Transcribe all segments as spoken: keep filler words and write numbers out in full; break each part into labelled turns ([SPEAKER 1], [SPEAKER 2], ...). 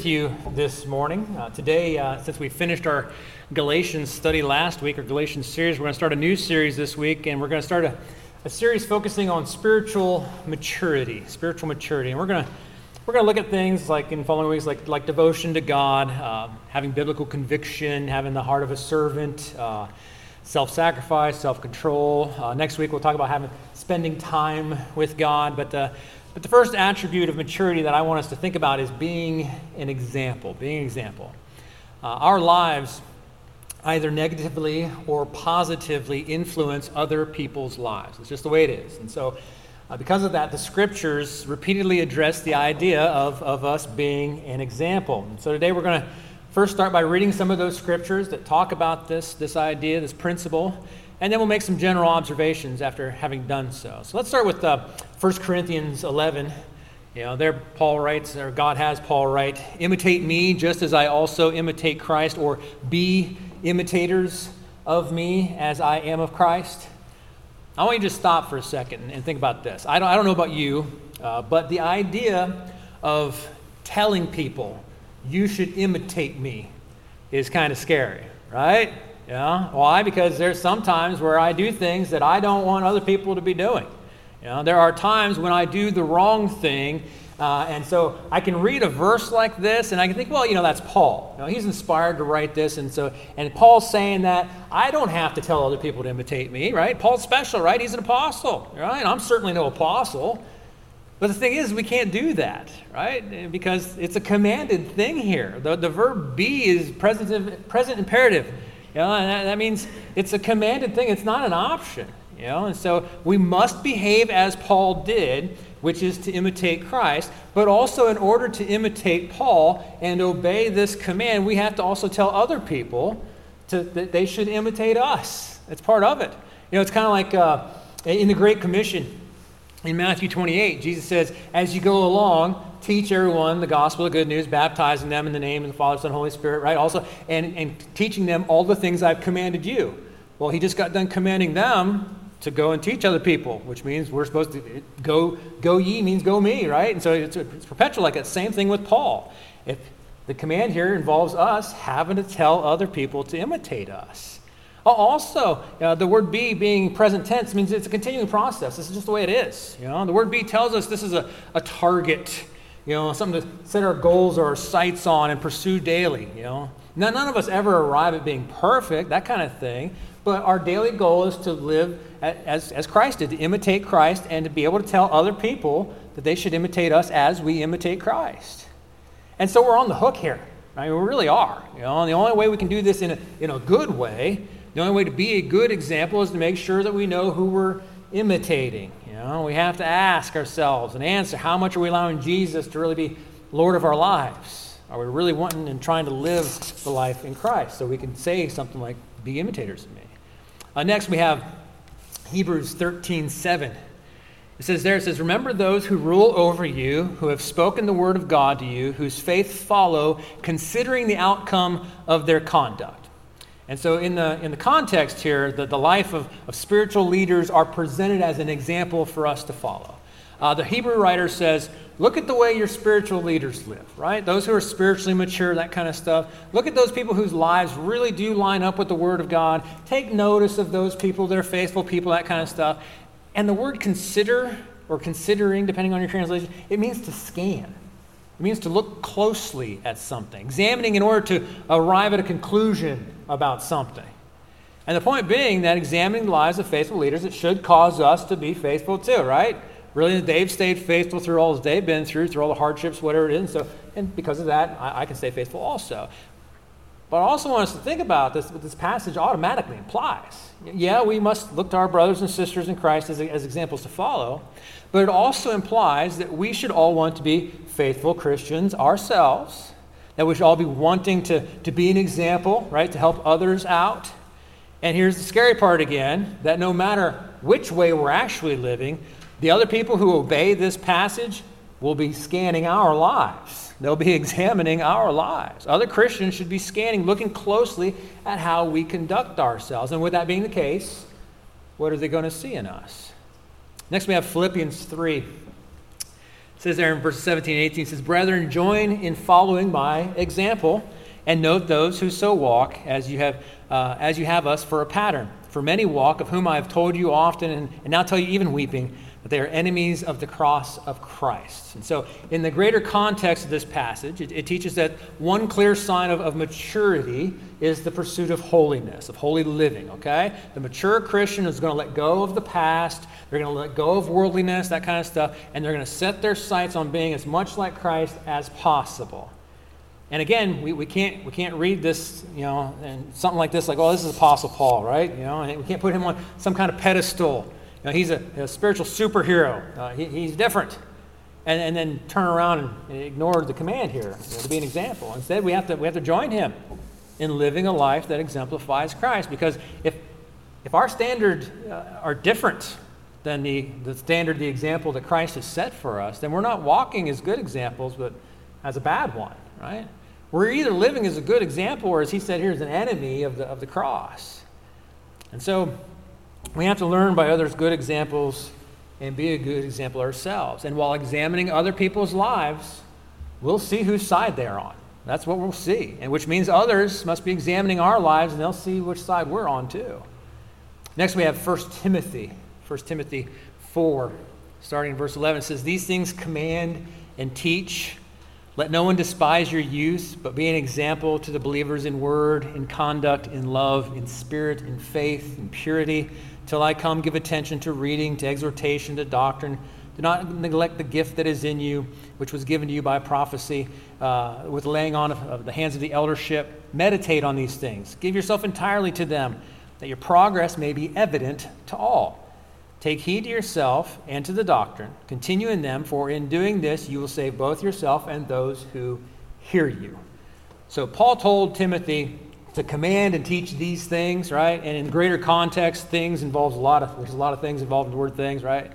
[SPEAKER 1] with you this morning. Uh, today, uh, since we finished our Galatians study last week, our Galatians series, we're going to start a new series this week, and we're going to start a, a series focusing on spiritual maturity, spiritual maturity. And we're going to we're going to look at things like in following weeks, like like devotion to God, uh, having biblical conviction, having the heart of a servant, uh, self-sacrifice, self-control. Uh, next week, we'll talk about having spending time with God, but uh, But the first attribute of maturity that I want us to think about is being an example, being an example. Uh, our lives either negatively or positively influence other people's lives. It's just the way it is. And so uh, because of that, the scriptures repeatedly address the idea of, of us being an example. And so today we're going to first start by reading some of those scriptures that talk about this, this idea, this principle, and then we'll make some general observations after having done so. So let's start with uh, First Corinthians eleven. You know, there Paul writes, or God has Paul write, "Imitate me just as I also imitate Christ," or "Be imitators of me as I am of Christ." I want you to just stop for a second and think about this. I don't, I don't know about you, uh, but the idea of telling people, "You should imitate me," is kind of scary, right? Yeah. Why? Because there's some times where I do things that I don't want other people to be doing. You know, there are times when I do the wrong thing, uh, and so I can read a verse like this, and I can think, well, you know, that's Paul. You know, he's inspired to write this, and so, and Paul's saying that I don't have to tell other people to imitate me, right? Paul's special, right? He's an apostle, right? I'm certainly no apostle. But the thing is, we can't do that, right? Because it's a commanded thing here. The, the verb be is present, present imperative. You know, and that, that means it's a commanded thing. It's not an option. You know, and so we must behave as Paul did, which is to imitate Christ. But also, in order to imitate Paul and obey this command, we have to also tell other people to, that they should imitate us. It's part of it. You know, it's kind of like uh, in the Great Commission in Matthew twenty-eight. Jesus says, "As you go along, teach everyone the gospel of good news, baptizing them in the name of the Father, Son, and Holy Spirit," right? Also, and, and teaching them all the things I've commanded you. Well, he just got done commanding them to go and teach other people, which means we're supposed to go, go ye means go me, right? And so it's, it's perpetual like that. Same thing with Paul. If the command here involves us having to tell other people to imitate us. Also, uh, the word be being present tense means it's a continuing process. This is just the way it is. You know, the word be tells us this is a, a target. You know, something to set our goals or our sights on and pursue daily, you know. Now, none of us ever arrive at being perfect, that kind of thing, but our daily goal is to live as, as Christ did, to imitate Christ and to be able to tell other people that they should imitate us as we imitate Christ. And so we're on the hook here. I mean, we really are. You know, and the only way we can do this in a, in a good way, the only way to be a good example is to make sure that we know who we're imitating. You know, we have to ask ourselves and answer, how much are we allowing Jesus to really be Lord of our lives? Are we really wanting and trying to live the life in Christ? So we can say something like, "Be imitators of me." Uh, next we have Hebrews thirteen seven. It says there, it says, "Remember those who rule over you, who have spoken the word of God to you, whose faith follow, considering the outcome of their conduct." And so in the in the context here, the, the life of, of spiritual leaders are presented as an example for us to follow. Uh, the Hebrew writer says, look at the way your spiritual leaders live, right? Those who are spiritually mature, that kind of stuff. Look at those people whose lives really do line up with the Word of God. Take notice of those people that are faithful people, that kind of stuff. And the word consider, or considering, depending on your translation, it means to scan. It means to look closely at something, examining in order to arrive at a conclusion about something. And the point being that examining the lives of faithful leaders, it should cause us to be faithful too, right? Really, they've stayed faithful through all that they've been through, through all the hardships, whatever it is. And, so, and because of that, I, I can stay faithful also. But I also want us to think about this, what this passage automatically implies. Yeah, we must look to our brothers and sisters in Christ as, as examples to follow, but it also implies that we should all want to be faithful Christians ourselves, that we should all be wanting to, to be an example, right, to help others out. And here's the scary part again, that no matter which way we're actually living, the other people who obey this passage will be scanning our lives. They'll be examining our lives. Other Christians should be scanning, looking closely at how we conduct ourselves. And with that being the case, what are they going to see in us? Next we have Philippians three. It says there in verses seventeen and eighteen, it says, "Brethren, join in following my example, and note those who so walk as you have uh, as you have us for a pattern. For many walk, of whom I have told you often, and, and now tell you even weeping, that they are enemies of the cross of Christ." And so in the greater context of this passage, it, it teaches that one clear sign of, of maturity is the pursuit of holiness, of holy living, okay? The mature Christian is going to let go of the past, they're going to let go of worldliness, that kind of stuff, and they're going to set their sights on being as much like Christ as possible. And again, we, we can't we can't read this, you know, and something like this, like, oh, this is Apostle Paul, right? You know, and we can't put him on some kind of pedestal. You know, he's a, a spiritual superhero. Uh, he, he's different. And, and then turn around and, and ignore the command here, you know, to be an example. Instead, we have to we have to join him in living a life that exemplifies Christ. Because if if our standards uh, are different than the, the standard, the example that Christ has set for us, then we're not walking as good examples, but as a bad one, right? We're either living as a good example, or as he said here, as an enemy of the of the cross. And so we have to learn by others' good examples and be a good example ourselves. And while examining other people's lives, we'll see whose side they're on. That's what we'll see. And which means others must be examining our lives, and they'll see which side we're on too. Next we have First Timothy. First Timothy four, starting in verse eleven. It says, "These things command and teach. Let no one despise your youth, but be an example to the believers in word, in conduct, in love, in spirit, in faith, in purity. Till I come, give attention to reading, to exhortation, to doctrine. Do not neglect the gift that is in you, which was given to you by prophecy, uh, with laying on of, of the hands of the eldership. Meditate on these things. Give yourself entirely to them, that your progress may be evident to all. Take heed to yourself and to the doctrine. Continue in them, for in doing this you will save both yourself and those who hear you." So Paul told Timothy to command and teach these things, right? And in greater context, things involves a lot of, there's a lot of things involved in the word things, right?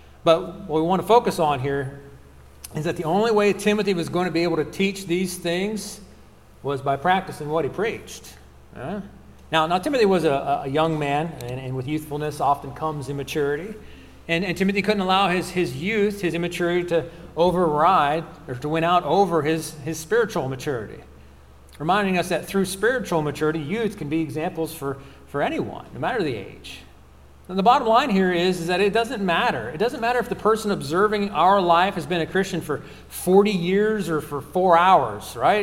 [SPEAKER 1] But what we want to focus on here is that the only way Timothy was going to be able to teach these things was by practicing what he preached. Huh? Now, now, Timothy was a, a young man, and, and with youthfulness often comes immaturity. And, and Timothy couldn't allow his, his youth, his immaturity, to override or to win out over his, his spiritual maturity. Reminding us that through spiritual maturity, youth can be examples for, for anyone, no matter the age. And the bottom line here is, is that it doesn't matter. It doesn't matter if the person observing our life has been a Christian for forty years or for four hours, right?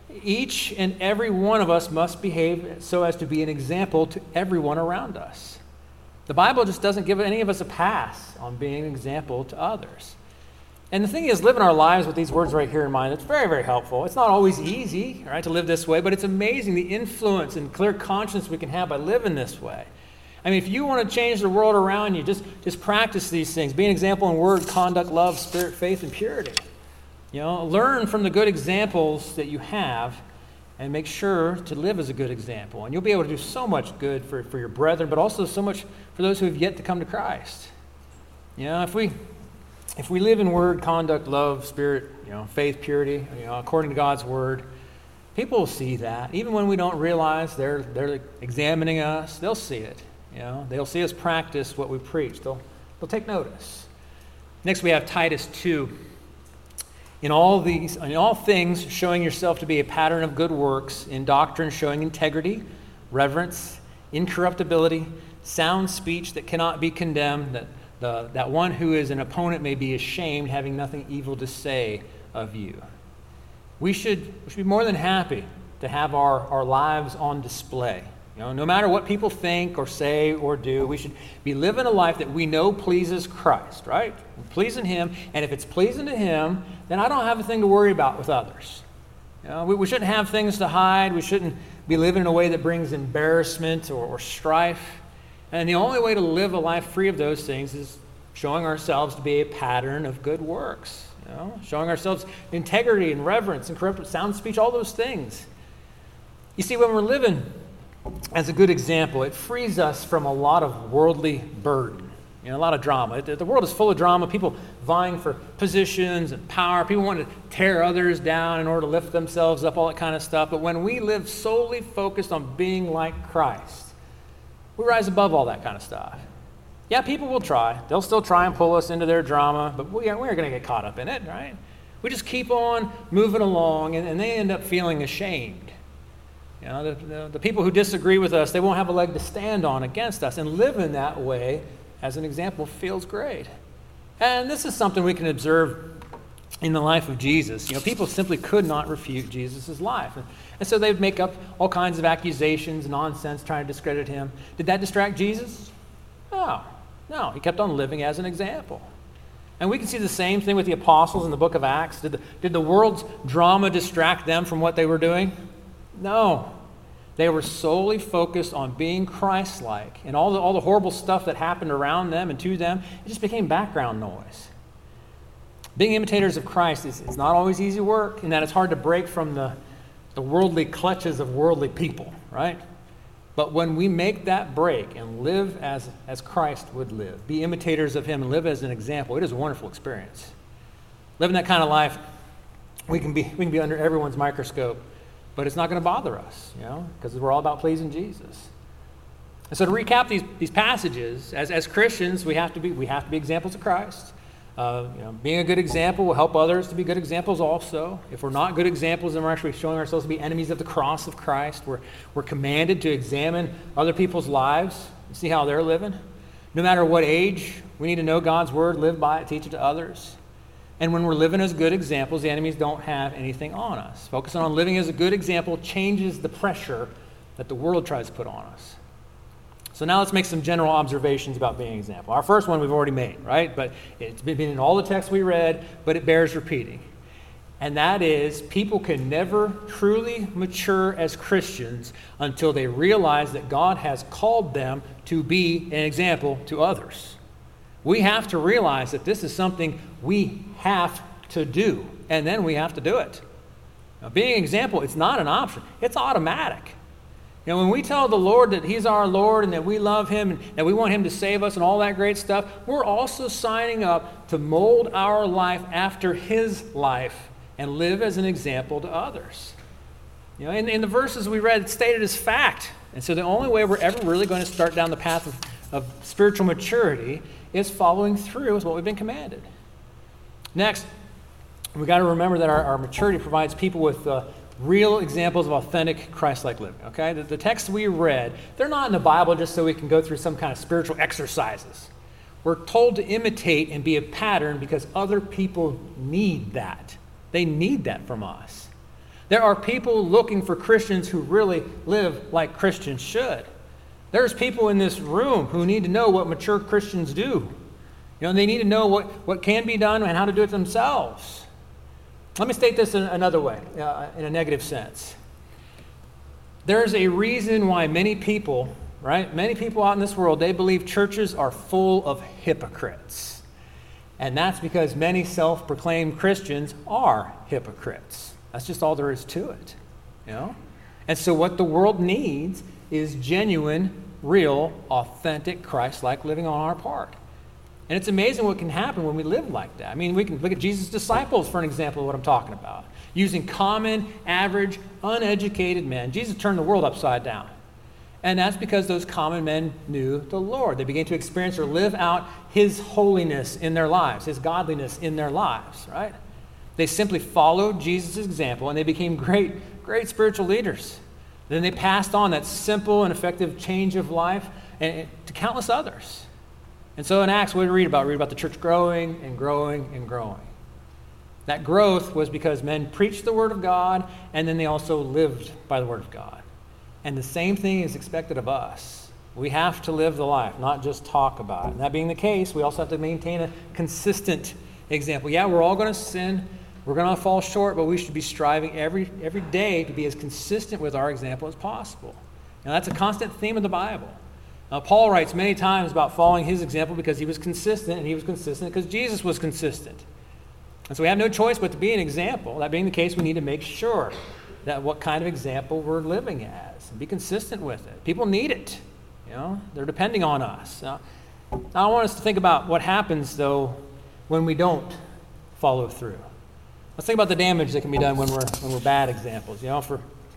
[SPEAKER 1] Each and every one of us must behave so as to be an example to everyone around us. The Bible just doesn't give any of us a pass on being an example to others. And the thing is, living our lives with these words right here in mind, it's very, very helpful. It's not always easy, right, to live this way, but it's amazing the influence and clear conscience we can have by living this way. I mean, if you want to change the world around you, just, just practice these things. Be an example in word, conduct, love, spirit, faith, and purity. You know, learn from the good examples that you have and make sure to live as a good example. And you'll be able to do so much good for, for your brethren, but also so much for those who have yet to come to Christ. You know, if we if we live in word, conduct, love, spirit, you know, faith, purity, you know, according to God's word, people will see that. Even when we don't realize they're they're examining us, they'll see it. You know, they'll see us practice what we preach. They'll they'll take notice. Next, we have Titus two. In all these, in all things, showing yourself to be a pattern of good works, in doctrine showing integrity, reverence, incorruptibility, sound speech that cannot be condemned, that the, that one who is an opponent may be ashamed, having nothing evil to say of you. We should, we should be more than happy to have our, our lives on display. You know, no matter what people think or say or do, we should be living a life that we know pleases Christ, right? We're pleasing Him, and if it's pleasing to Him, then I don't have a thing to worry about with others. You know, we, we shouldn't have things to hide. We shouldn't be living in a way that brings embarrassment or, or strife. And the only way to live a life free of those things is showing ourselves to be a pattern of good works. You know, showing ourselves integrity and reverence and corrupt sound speech, all those things. You see, when we're living as a good example, it frees us from a lot of worldly burden, you know, a lot of drama. The world is full of drama, people vying for positions and power, people want to tear others down in order to lift themselves up, all that kind of stuff. But when we live solely focused on being like Christ, we rise above all that kind of stuff. Yeah, people will try. They'll still try and pull us into their drama, but we aren't, we aren't going to get caught up in it, right? We just keep on moving along, and, and they end up feeling ashamed. You know, the, the, the people who disagree with us, they won't have a leg to stand on against us, and living that way, as an example, feels great. And this is something we can observe in the life of Jesus. You know, people simply could not refute Jesus' life. And, and so they'd make up all kinds of accusations, nonsense, trying to discredit him. Did that distract Jesus? No. No, he kept on living as an example. And we can see the same thing with the apostles in the book of Acts. Did the, did the world's drama distract them from what they were doing? No. They were solely focused on being Christ-like. And all the, all the horrible stuff that happened around them and to them, it just became background noise. Being imitators of Christ is it's not always easy work, in that it's hard to break from the, the worldly clutches of worldly people, right? But when we make that break and live as, as Christ would live, be imitators of him and live as an example, it is a wonderful experience. Living that kind of life, we can be, we can be under everyone's microscope, but it's not going to bother us, you know, because we're all about pleasing Jesus. And so to recap these, these passages, as, as Christians, we have to be we have to be examples of Christ. Uh, you know, being a good example will help others to be good examples also. If we're not good examples, then we're actually showing ourselves to be enemies of the cross of Christ. We're, we're commanded to examine other people's lives and see how they're living. No matter what age, we need to know God's word, live by it, teach it to others. And when we're living as good examples, the enemies don't have anything on us. Focusing on living as a good example changes the pressure that the world tries to put on us. So now let's make some general observations about being an example. Our first one we've already made, right? But it's been in all the texts we read, but it bears repeating. And that is, people can never truly mature as Christians until they realize that God has called them to be an example to others. We have to realize that this is something we have to do, and then we have to do it. Now, being an example, it's not an option. It's automatic. You know, when we tell the Lord that he's our Lord and that we love him and that we want him to save us and all that great stuff, we're also signing up to mold our life after his life and live as an example to others. You know, in, in the verses we read, it's stated as fact. And so the only way we're ever really going to start down the path of, of spiritual maturity is following through with what we've been commanded. Next, we've got to remember that our, our maturity provides people with uh, real examples of authentic Christ-like living, okay? The, the texts we read, they're not in the Bible just so we can go through some kind of spiritual exercises. We're told to imitate and be a pattern because other people need that. They need that from us. There are people looking for Christians who really live like Christians should. There's people in this room who need to know what mature Christians do. You know, they need to know what, what can be done and how to do it themselves. Let me state this in another way, uh, in a negative sense. There's a reason why many people, right, many people out in this world, they believe churches are full of hypocrites. And that's because many self-proclaimed Christians are hypocrites. That's just all there is to it, you know? And so what the world needs is genuine, real, authentic, Christ-like living on our part. And it's amazing what can happen when we live like that. I mean, we can look at Jesus' disciples for an example of what I'm talking about. Using common, average, uneducated men, Jesus turned the world upside down. And that's because those common men knew the Lord. They began to experience or live out his holiness in their lives, his godliness in their lives, right? They simply followed Jesus' example, and they became great, great spiritual leaders. Then they passed on that simple and effective change of life and, to countless others. And so in Acts, what do we read about? We read about the church growing and growing and growing. That growth was because men preached the word of God, and then they also lived by the word of God. And the same thing is expected of us. We have to live the life, not just talk about it. And that being the case, we also have to maintain a consistent example. Yeah, we're all going to sin. We're going to fall short, but we should be striving every, every day to be as consistent with our example as possible. Now, that's a constant theme of the Bible. Now, Paul writes many times about following his example because he was consistent, and he was consistent because Jesus was consistent. And so we have no choice but to be an example. That being the case, we need to make sure that what kind of example we're living as and be consistent with it. People need it. You know, they're depending on us. Now, I want us to think about what happens, though, when we don't follow through. Let's think about the damage that can be done when we're when we're bad examples. You know, for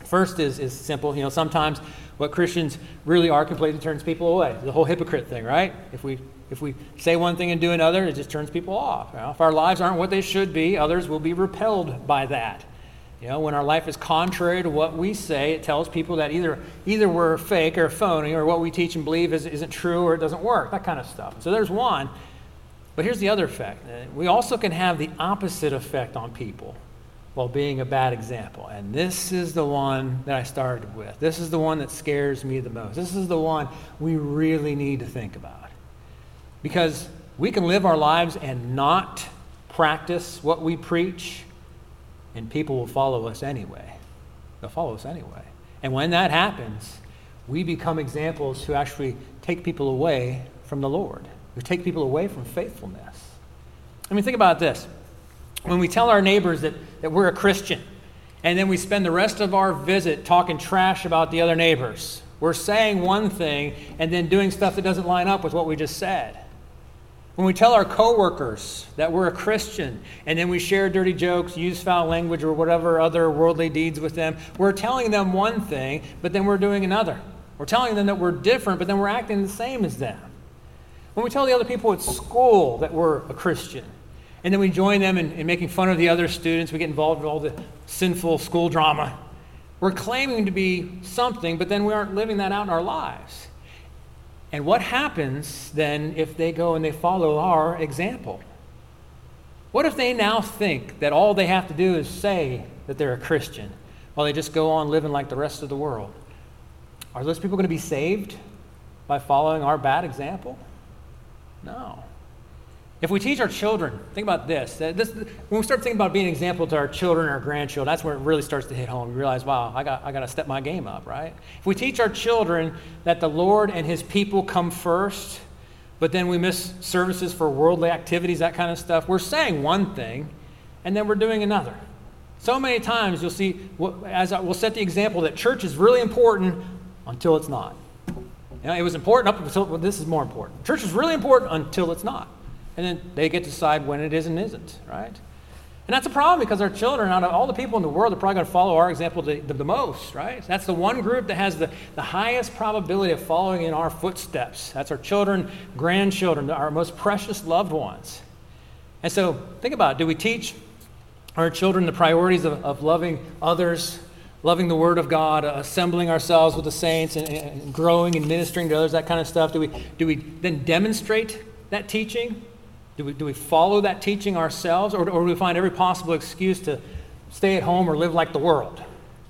[SPEAKER 1] First is, is simple. You know, sometimes what Christians really are completely turns people away. The whole hypocrite thing, right? If we if we say one thing and do another, it just turns people off. You know, if our lives aren't what they should be, others will be repelled by that. You know, when our life is contrary to what we say, it tells people that either either we're fake or phony, or what we teach and believe is, isn't true, or it doesn't work, that kind of stuff. So there's one. But here's the other effect. We also can have the opposite effect on people while being a bad example. And this is the one that I started with. This is the one that scares me the most. This is the one we really need to think about. Because we can live our lives and not practice what we preach, and people will follow us anyway. They'll follow us anyway. And when that happens, we become examples who actually take people away from the Lord, who take people away from faithfulness. I mean, think about this. When we tell our neighbors that, that we're a Christian, and then we spend the rest of our visit talking trash about the other neighbors, we're saying one thing and then doing stuff that doesn't line up with what we just said. When we tell our coworkers that we're a Christian, and then we share dirty jokes, use foul language, or whatever other worldly deeds with them, we're telling them one thing, but then we're doing another. We're telling them that we're different, but then we're acting the same as them. When we tell the other people at school that we're a Christian, and then we join them in, in making fun of the other students, we get involved in all the sinful school drama, we're claiming to be something, but then we aren't living that out in our lives. And what happens then if they go and they follow our example? What if they now think that all they have to do is say that they're a Christian while they just go on living like the rest of the world? Are those people going to be saved by following our bad example? No. If we teach our children, think about this, that this when we start thinking about being an example to our children and our grandchildren, that's where it really starts to hit home. We realize, wow, I got I got to step my game up, right? If we teach our children that the Lord and his people come first, but then we miss services for worldly activities, that kind of stuff, we're saying one thing, and then we're doing another. So many times you'll see, as I, we'll set the example that church is really important until it's not. You know, it was important up until, well, this is more important. Church is really important until it's not. And then they get to decide when it is and isn't, right? And that's a problem because our children, out of all the people in the world, are probably going to follow our example the, the, the most, right? That's the one group that has the, the highest probability of following in our footsteps. That's our children, grandchildren, our most precious loved ones. And so think about it. Do we teach our children the priorities of, of loving others, loving the Word of God, uh, assembling ourselves with the saints, and, and growing and ministering to others, that kind of stuff? Do we, do we then demonstrate that teaching? Do we, do we follow that teaching ourselves, or, or do we find every possible excuse to stay at home or live like the world?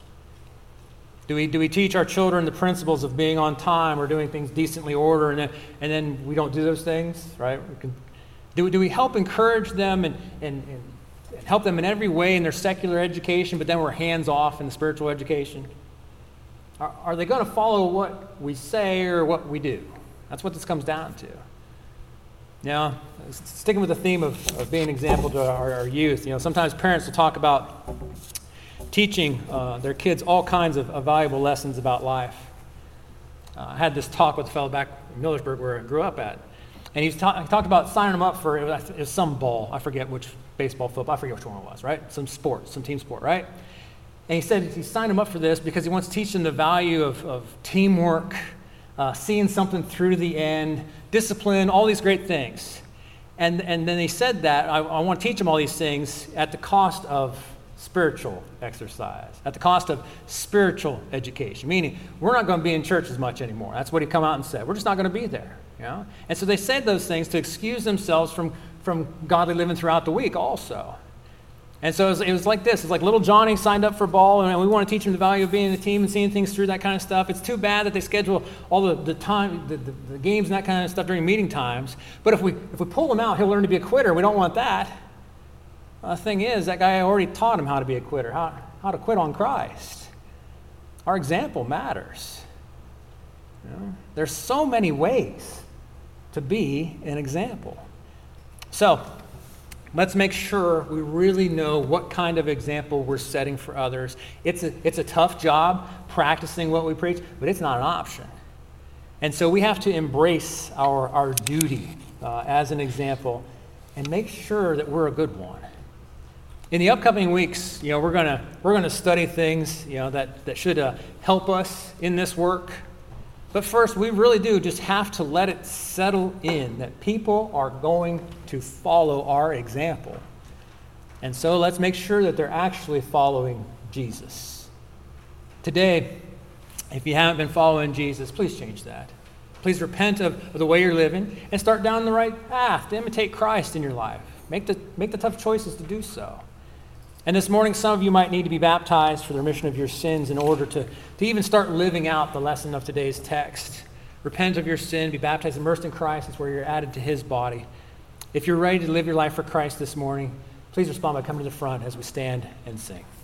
[SPEAKER 1] Do we, do we teach our children the principles of being on time or doing things decently ordered, and then, and then we don't do those things, right? We can, do, we, do we help encourage them and, and, and help them in every way in their secular education, but then we're hands off in the spiritual education? Are, are they going to follow what we say or what we do? That's what this comes down to. Now, sticking with the theme of, of being an example to our, our youth, you know, sometimes parents will talk about teaching uh, their kids all kinds of, of valuable lessons about life. Uh, I had this talk with a fellow back in Millersburg where I grew up at, and he, was ta- he talked about signing them up for, it was, it was some ball, I forget which, baseball, football, I forget which one it was, right? Some sport, some team sport, right? And he said he signed them up for this because he wants to teach them the value of, of teamwork, uh, seeing something through to the end, discipline, all these great things. And and then he said that, I, I want to teach them all these things at the cost of spiritual exercise, at the cost of spiritual education, meaning we're not going to be in church as much anymore. That's what he come out and said. We're just not going to be there. You know? And so they said those things to excuse themselves from, from godly living throughout the week also. And so it was, it was like this. It's like little Johnny signed up for ball, and we want to teach him the value of being in a team and seeing things through, that kind of stuff. It's too bad that they schedule all the, the time, the, the, the games and that kind of stuff during meeting times. But if we if we pull him out, he'll learn to be a quitter. We don't want that. Well, the thing is, that guy already taught him how to be a quitter, how, how to quit on Christ. Our example matters. You know? There's so many ways to be an example. So, let's make sure we really know what kind of example we're setting for others. It's a, it's a tough job practicing what we preach, but it's not an option. And so we have to embrace our, our duty uh, as an example and make sure that we're a good one. In the upcoming weeks, you know, we're gonna we're gonna study things, you know, that that should uh, help us in this work. But first, we really do just have to let it settle in that people are going to follow our example. And so let's make sure that they're actually following Jesus. Today, if you haven't been following Jesus, please change that. Please repent of, of the way you're living and start down the right path to imitate Christ in your life. Make the, make the tough choices to do so. And this morning, some of you might need to be baptized for the remission of your sins in order to, to even start living out the lesson of today's text. Repent of your sin, be baptized, immersed in Christ is where you're added to his body. If you're ready to live your life for Christ this morning, please respond by coming to the front as we stand and sing.